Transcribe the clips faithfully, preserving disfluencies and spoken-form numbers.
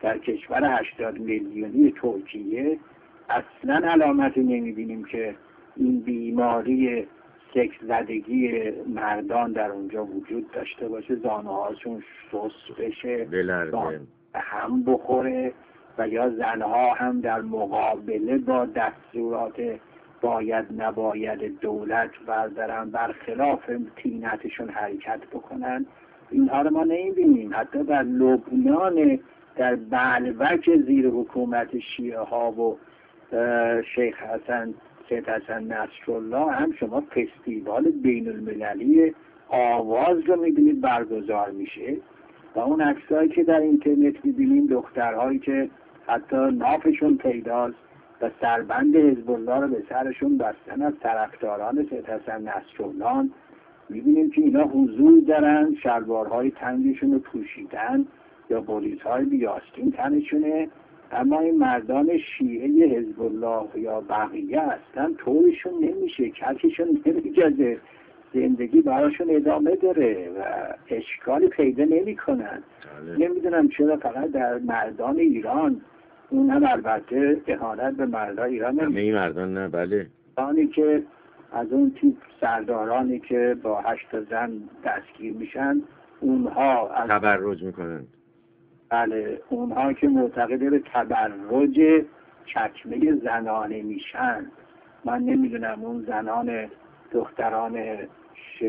در کشور هشتاد میلیونی ترکیه اصلا علامتی نمیبینیم که این بیماری سکس زدگی مردان در اونجا وجود داشته باشه، زانو هاشون سوس بشه، بلرزه، هم بخوره و یا زنها هم در مقابله با دستورات باید نباید دولت بردارن برخلاف طینتشون حرکت بکنن. اینها رو ما نمیبینیم. حتی در لبنان، در بلوک زیر حکومت شیعه ها و شیخ حسن سید حسن نصرالله هم شما فستیوال بین المللی آواز رو میبینید برگزار میشه و اون عکسایی که در اینترنت میبینیم دخترهایی که حتی نافشون پیداست و سربند حزب الله رو به سرشون بستن از طرفداران سید حسن نصرالله، میبینیم که اینا حضور دارن، شلوارهای تنگشون رو پوشیدن یا بلیزهای بیاستین تنشونه، اما این مردان شیعه حزب الله یا بقیه هستن طورشون نمیشه، کلکشون نمیجازه، زندگی براشون ادامه داره و اشکالی پیدا نمی کنن. نمیدونم چرا فقط در مردان ایران، اون هم البته اهانت به مردان ایران نمیشه، همه این مردان نه، بله، مردانی که از اون تیپ سردارانی که با هشت زن دستگیر میشن، اونها از تبرج میکنن. بله، اونها که معتقد به تبرج چکمه زنانه میشن. من نمیدونم اون زنان دختران ش...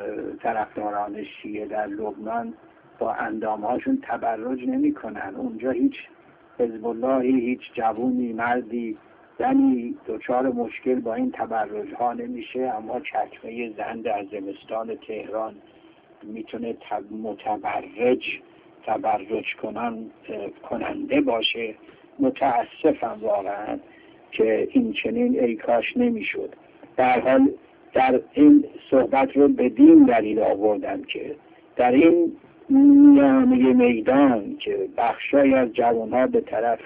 طرفداران شیعه در لبنان با اندامهاشون تبرج نمی کنن. اونجا هیچ حزب اللهی، هیچ جوونی، مردی، زنی دچار مشکل با این تبرج ها نمیشه، اما چکمه زن در زمستان تهران میتونه تب... متبرج تبرج کنن کننده باشه. متاسفم واقعا که این چنین ای کاش نمیشد. در حال در این صحبت رو به دین دلیل آوردم که در این میانه میدان که بخشای از جوانها به طرف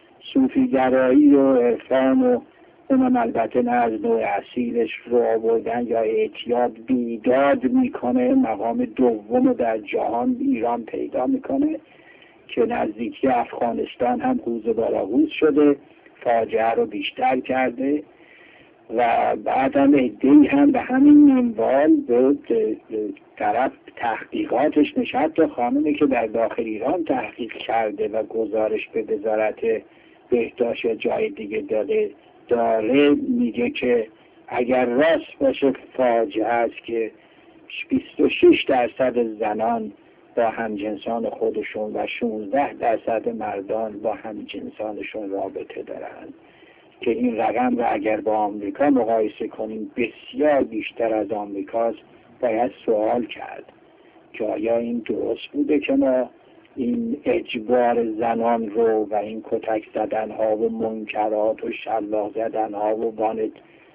صوفیگرایی و عرفان و اونم البته نه از نوع اصیلش رو آوردن یا اعتیاد بیداد میکنه، مقام دوم در جهان ایران پیدا میکنه که نزدیکی افغانستان هم قوز بالاقوز شده، فاجعه رو بیشتر کرده و بعد هم ادهی هم به همین منوال به طرف تحقیقاتش نشد تا خانمی که در داخل ایران تحقیق کرده و گزارش به وزارت بهداشت جای دیگه داده داره میگه که اگر راست باشه فاجعه است که بیست و شش درصد زنان با همجنسان خودشون و شانزده درصد مردان با همجنسانشون رابطه دارن، که این رقم رو اگر با آمریکا مقایسه کنیم بسیار بیشتر از آمریکاست. باید سوال کرد که آیا این درست بوده که ما این اجبار زنان رو و این کتک زدن ها و منکرات و شلاق زدن ها و وانت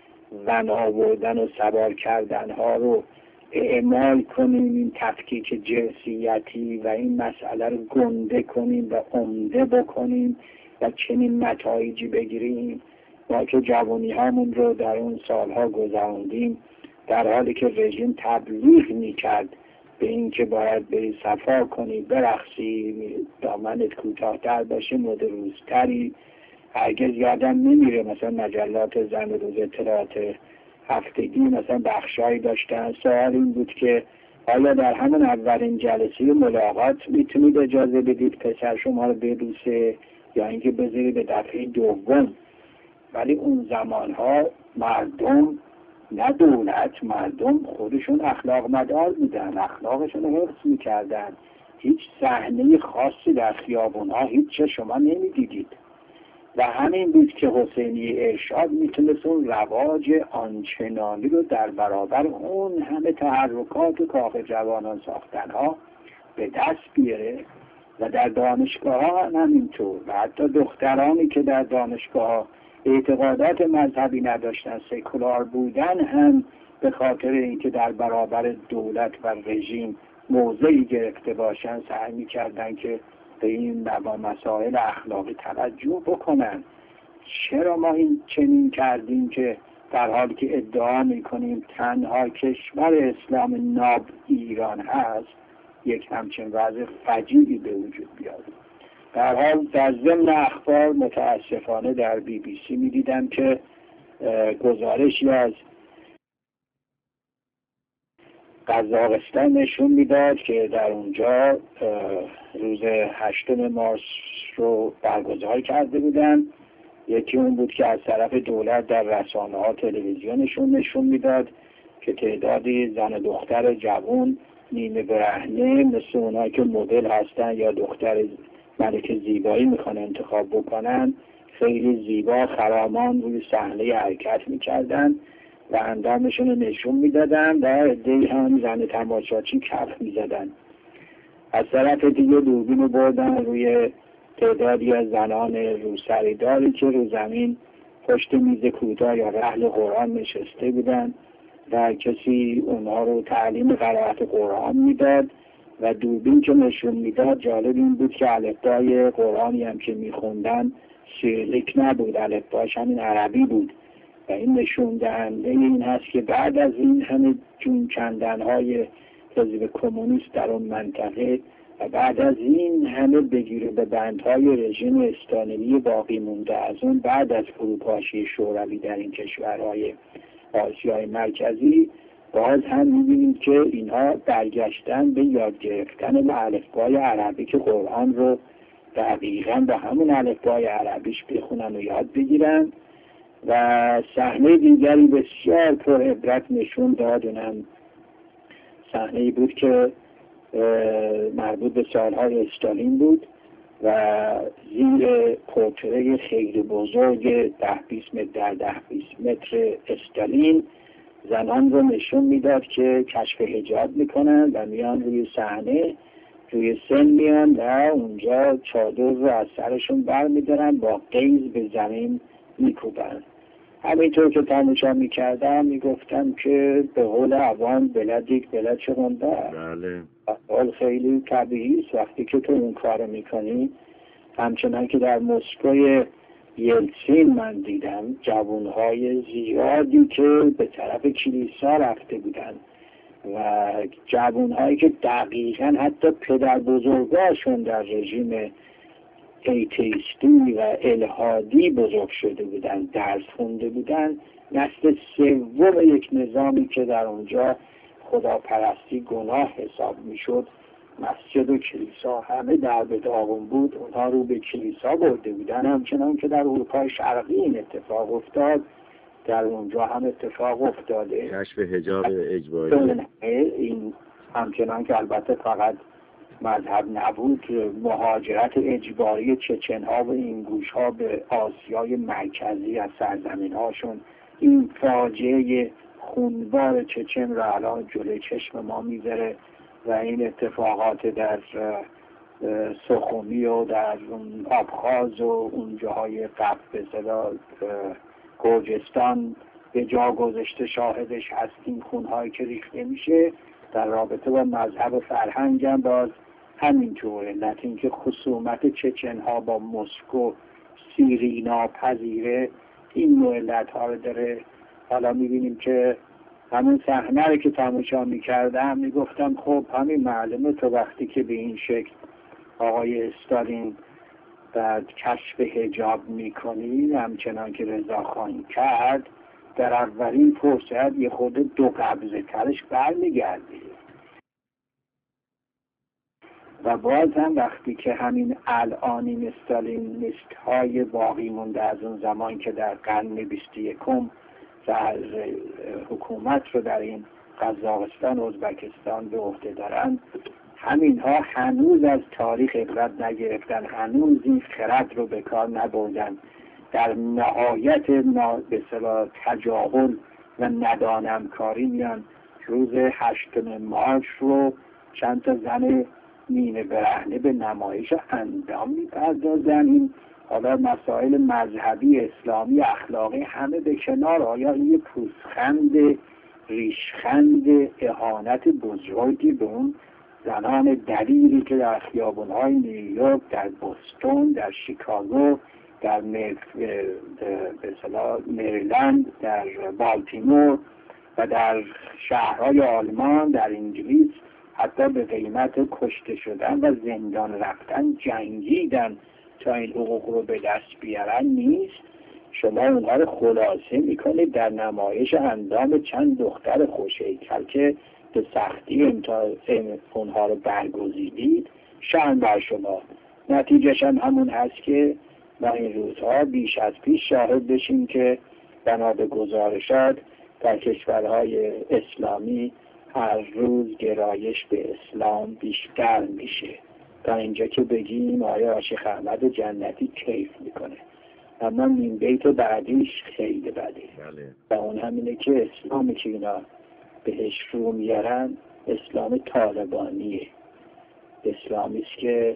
ون آوردن و سوار کردن ها رو اعمال کنیم، این تفکیک جنسیتی و این مسئله رو گنده کنیم و عمده بکنیم و چنین نتایجی بگیریم. ما که جوانی هامون رو در اون سالها گذراندیم در حالی که رژیم تبلیغ میکرد به این که باید بری صفا کنی، برقصی، دامنت کوتاه‌تر باشه، مد روزتری. هرگز یادم نمیره مثلا مجلات زن روز اطلاعات هفتگی مثلا بخشایی داشتن، سوال این بود که آیا در همون اولین جلسه ملاقات میتونید اجازه بدید پسر شما رو ببوسه یا اینکه بذارید به دفعه دوم؟ ولی اون زمانها مردم، نه دولت، مردم خودشون اخلاق مدار بودن، اخلاقشون رو حفظ میکردن. هیچ صحنه خاصی در خیابونها هیچ چه شما نمیدیدید و همین بود که حسینی ارشاد میتونست اون رواج آنچنانی رو در برابر اون همه تحرکات و کاخ جوانان ساختنها به دست بیاره و در دانشگاه ها هم همینطور. و حتی دخترانی که در دانشگاه اعتقادات مذهبی نداشتن، سکولار بودن، هم به خاطر اینکه در برابر دولت و رژیم موضعی گرفته باشن سعی می‌کردن که به این مسائل اخلاقی توجه بکنن. چرا ما این چنین کردیم که در حالی که ادعا می‌کنیم تنها کشور اسلام ناب ایران هست یک همچین وضع فجیعی به وجود بیاد؟ در حال در ضمن اخبار متاسفانه در بی بی سی می دیدم که گزارشی از قزاقستان نشون میداد که در اونجا روز هشتم مارس رو برگزار کرده بودن. یکی اون بود که از طرف دولت در رسانه ها تلویزیونشون نشون میداد که تعدادی زن و دختر جوان نیمه برهنه مثل اونایی که مدل هستن یا دختر ملکه زیبایی میخوان انتخاب بکنن خیلی زیبا خرامان روی صحنه حرکت میکردن و اندامشون رو نشون میدادن و عده‌ای هم زن تماشاچی کف میزدن. از طرف دیگه دوربین رو بردن روی تعدادی از زنان روسریداری که رو زمین پشت میز کوتاه یا رحل قرآن نشسته بودن و کسی اونها رو تعلیم قرائت قرآن میداد و دوربین که نشون میداد جالب این بود که الفبای قرآنی هم که میخوندن سیریلیک نبود، الفباش همین عربی بود و این نشون دهنده این هست که بعد از این همه جون کندنهای حزب کمونیست در اون منطقه و بعد از این همه بگیره به بندهای رژیم استالینی باقی مونده از اون بعد از فروپاشی شوروی در این کشورهای آسیای مرکزی باز هم می‌بینیم که اینها برگشتن به یاد گرفتن الفبای عربی که قرآن رو دقیقاً با همون الفبای عربیش بخونن و یاد بگیرن. و صحنه دیگری بسیار پر عبرت نشون داد، اونم صحنه‌ای بود که مربوط به سالهای استالین بود و زیر پورتره خیلی بزرگ ده بیست متر در ده بیست متر استالین زنان رو نشون میداد که کشف حجاب میکنن و میان روی صحنه روی سن میان و اونجا چادر رو از سرشون بر میدارن با قیز به زمین میکوبن. همینطور که تماشا میکردم میگفتم که به قول عوام بلد یک بلد چه گنده. بله. حال خیلی طبیعی است وقتی که تو اون کار میکنی. همچنان که در مسکوی یلتسین من دیدم جوانهای زیادی که به طرف کلیسا رفته بودن و جوانهایی که دقیقا حتی پدر بزرگاشون در رژیم ایتیستی و الهادی بزرگ شده بودن، درس خونده بودن، نسل سوم یک نظامی که در اونجا خداپرستی گناه حساب میشد. مسجد و کلیسا همه در به داغون بود، اونها رو به کلیسا برده بودن. همچنان که در اروپای شرقی این اتفاق افتاد در اونجا هم اتفاق افتاده. کشف حجاب اجباری. این همچنان که البته فقط مذهب نبود، مهاجرت اجباری چچن ها و این گوش ها به آسیای مرکزی از سرزمین هاشون، این فاجعه خونبار چچن را الان جلوی چشم ما میذاره و این اتفاقات در سخومی و در آبخاز و اون جاهای قبل به اصطلاح گرجستان به جا گذاشته شاهدش هستیم. خونهایی که ریخته میشه در رابطه با مذهب و فرهنگ هم باز همینطوره. علت اینکه خصومت چچن ها با مسکو سیری ناپذیره این نوع علت ها رو داره. حالا میبینیم که همون صحنه رو که تماشا میکردم میگفتم خب همین معلومه تو وقتی که به این شکل آقای استالین بعد کشف حجاب میکنی همچنان که رضاخان کرد در اولین فرصت یه خود دو قبضه ترش برمیگردی و باز هم وقتی که همین الان این استالینیست های باقی مونده از اون زمان که در قرن بیست و یکم در حکومت رو در این قزاقستان و ازبکستان به عهده دارن، همین ها هنوز از تاریخ عبرت نگرفتن، هنوز این خرد رو به کار نبردن. در نهایت به اصطلاح تجاهل و ندانمکاری میان روز هشتم مارس رو چند تا زن نیمه برهنه به نمایش اندام میپردازن. این حالا مسائل مذهبی اسلامی اخلاقی همه به کنار، آیا این پوزخند ریشخند اهانت بزرگی به اون زنان دلیری که در خیابان‌های نیویورک، در بوستون، در شیکاگو، در مریلند، در بالتیمور و در شهرهای آلمان، در انگلیس حتی به قیمت کشته شدن و زندان رفتن جنگیدن تا این حقوق رو به دست بیارن نیست. شما اونها رو خلاصه میکنید در نمایش اندام چند دختر خوش‌هیکل که به سختی اونها رو برگزیدید، شأن بر شما. نتیجهش هم همون هست که ما این روزها بیش از پیش شاهد بشیم که بنا به گزارشات در کشورهای اسلامی هر روز گرایش به اسلام بیشتر میشه، تا اینجا که بگیم آیا شیخ احمد جنتی کیف میکنه. اما این بیت بعدیش خیلی بده و اون همینه که اسلامی که اینا بهش رو میارن اسلام طالبانیه. اسلامی است که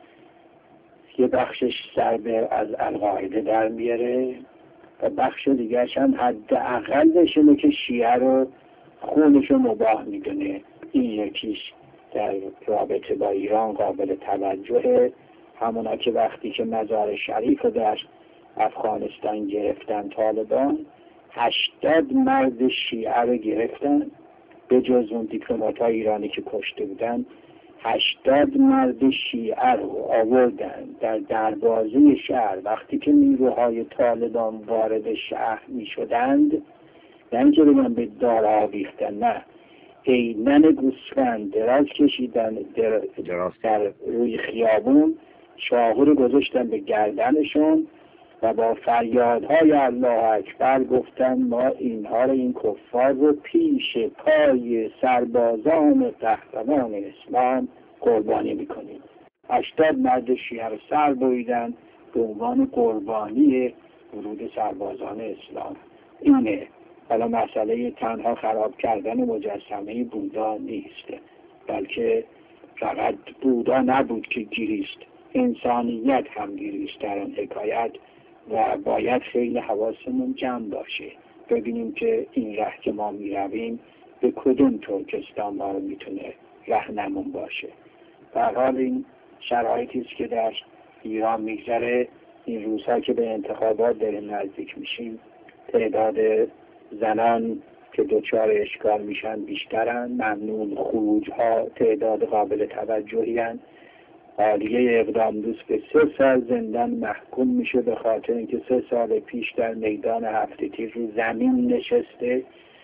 یه بخشش سر به از القاعده در میاره و بخش دیگرش هم حداقلش اینه که شیعه رو خونش رو مباح میدونه. این یکیش در رابطه با ایران قابل توجهه، همونا که وقتی که مزار شریف رو در افغانستان گرفتن طالبان، هشتاد مرد شیعه رو گرفتن، به جز اون دیپلمات‌های ایرانی که کشته بودن. هشتاد مرد شیعه رو آوردن در دروازه شهر. وقتی که نیروهای طالبان وارد شهر می شدند، نه اینکه بگن به دار آویختن، نه، ایمن گوسفند دراز کشیدن در, در روی خیابون، چاقو رو گذاشتن به گردنشون و با فریادهای الله اکبر گفتن ما اینها رو، این کفار رو پیش پای سربازان قهرمان اسلام قربانی میکنیم. هشتاد مرد شیعه رو سر بریدن به عنوان قربانی ورود سربازان اسلام. اینه. حالا مسئله تنها خراب کردن مجسمه بودا نیست، بلکه فقط بودا نبود که گریست، انسانیت هم گریست در این حکایت و باید خیلی حواسمون جمع باشه، ببینیم که این ره که ما می رویم به کدوم ترکستان ما رو میتونه رهنمون باشه. در حال این شرایطی است که در ایران میگذره. این روزها که به انتخابات داریم نزدیک میشیم، تعداد زنان که دچار اشکال میشن بیشترن، ممنون خروج ها تعداد قابل توجهی هن. عالیه اقدام دوست به سه سال زندان محکوم میشه به خاطر اینکه سه سال پیش در میدان هفته تیر رو زمین نشسته،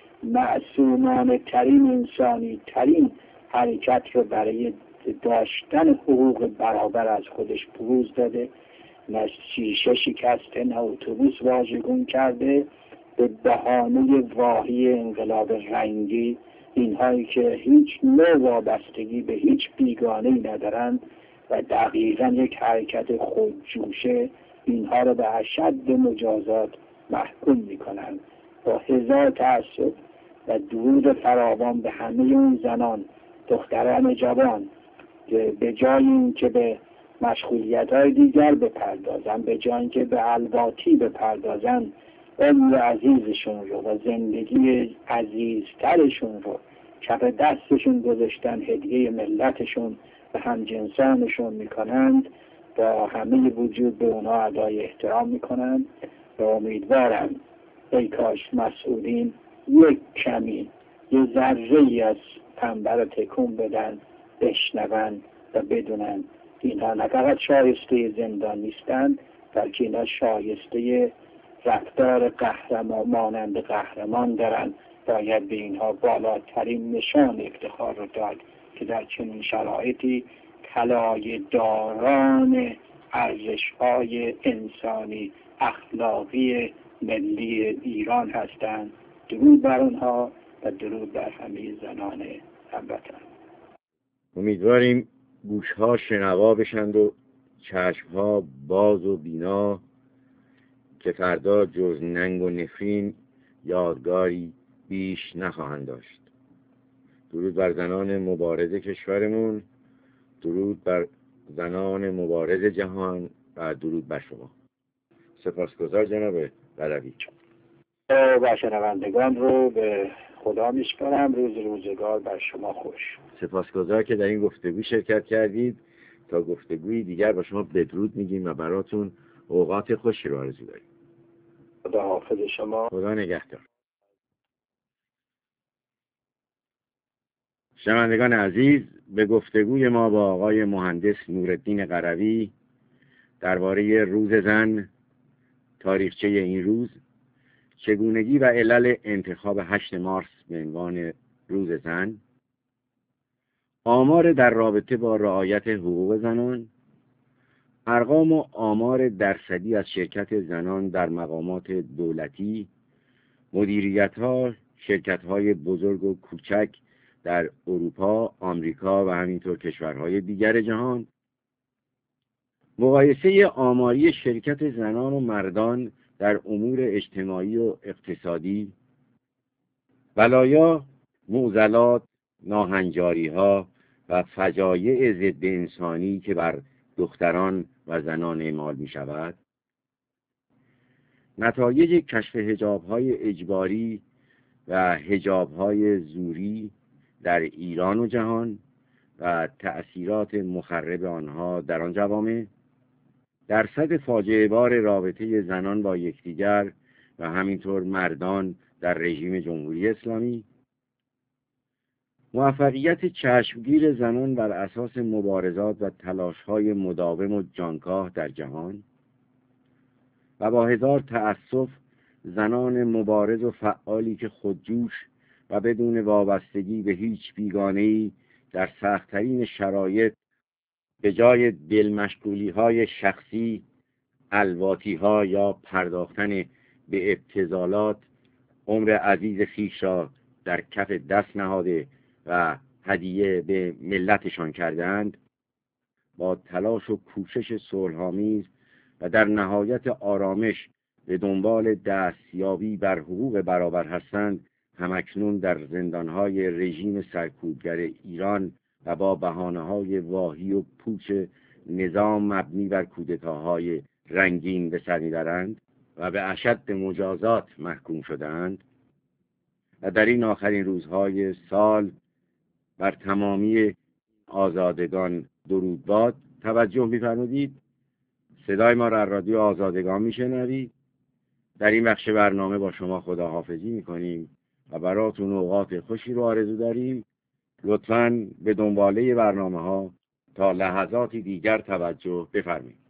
معصومانه ترین انسانی ترین حرکت رو برای داشتن حقوق برابر از خودش بروز داده، نه شیشه شکسته، نه اتوبوس واژگون کرده، به بهانه واهی انقلاب رنگی، اینهایی که هیچ نوع وابستگی به هیچ بیگانه‌ای ندارند و دقیقاً یک حرکت خودجوشه، اینها رو به اشد مجازات محکوم میکنند. با هزار تأسف و درود فراوان به همه اون زنان دختران جوان که به جای این که به مشغولیت‌های دیگر بپردازن، به جای این که به الواتی بپردازن، عمر عزیزشون رو و زندگی عزیزترشون رو کف دستشون گذاشتن، هدیه ملتشون و همجنسانشون میکنند، با همه وجود به اونا ادای احترام میکنند و امیدوارم ای کاش مسئولین یک کمی یه ذره ای از پنبه رو تکون بدن، بشنون و بدونن اینها نه فقط شایسته زندان نیستند، بلکه اینها شایسته رفتار قهرمان مانند قهرمان دارن. باید به اینها بالاترین نشان افتخار رو داد که در چنین شرایطی طلایه داران ارزش‌های انسانی اخلاقی ملی ایران هستند. درود بر اونها و درود بر همه زنان هموطن. امیدواریم گوش‌ها شنوا بشند و چشم‌ها باز و بینا که فردا جز ننگ و نفرین یادگاری بیش نخواهند داشت. درود بر زنان مبارز کشورمون، درود بر زنان مبارز جهان و درود بر شما. سپاسگزار جناب قلوی. و شنوندگان رو به خدا میسپارم. روز روزگار بر شما خوش. سپاسگزار که در این گفتگو شرکت کردید. تا گفتگوی دیگر با شما بدرود میگیم و براتون اوقات خوشی رو آرزو داریم. خدا حافظ شما. خدا نگهدار. شنوندگان عزیز، به گفتگوی ما با آقای مهندس نورالدین قروی درباره روز زن، تاریخچه این روز، چگونگی و علل انتخاب هشت مارس به عنوان روز زن، آمار در رابطه با رعایت حقوق زنان، ارقام و آمار درصدی از شرکت زنان در مقامات دولتی، مدیریت‌ها، شرکت‌های بزرگ و کوچک در اروپا، آمریکا و همینطور کشورهای دیگر جهان، مقایسه آماری شرکت زنان و مردان در امور اجتماعی و اقتصادی، بلایا، معضلات، ناهنجاری‌ها و فجایع ضد انسانی که بر دختران و زنان اعمال می شود، نتایج کشف حجاب‌های اجباری و حجاب‌های زوری در ایران و جهان و تأثیرات مخرب آنها در آن جوامع، درصد فاجعه بار رابطه زنان با یکدیگر و همینطور مردان در رژیم جمهوری اسلامی، موفقیت چشمگیر زنان بر اساس مبارزات و تلاش‌های مداوم و جانکاه در جهان و با هزار تأسف زنان مبارز و فعالی که خودجوش و بدون وابستگی به هیچ بیگانه‌ای در سخت‌ترین شرایط به جای دلمشغولی‌های شخصی، الواتی‌ها یا پرداختن به ابتذالات عمر عزیز خویش را در کف دست نهاده و هدیه به ملتشان کردند، با تلاش و کوشش صلح‌آمیز و در نهایت آرامش به دنبال دستیابی بر حقوق برابر هستند، همکنون در زندان‌های رژیم سرکوبگر ایران و با بهانه‌های واهی و پوچ نظام مبنی بر کودتاهای رنگین به سر می‌برند و به اشد مجازات محکوم شدند. و در این آخرین روزهای سال بر تمامی آزادگان درود باد. توجه می‌فرمودید صدای ما را از رادیو آزادگان میشنوید. در این بخش برنامه با شما خداحافظی میکنیم و براتون اوقات خوشی رو آرزو داریم. لطفاً به دنباله برنامه ها تا لحظاتی دیگر توجه بفرمایید.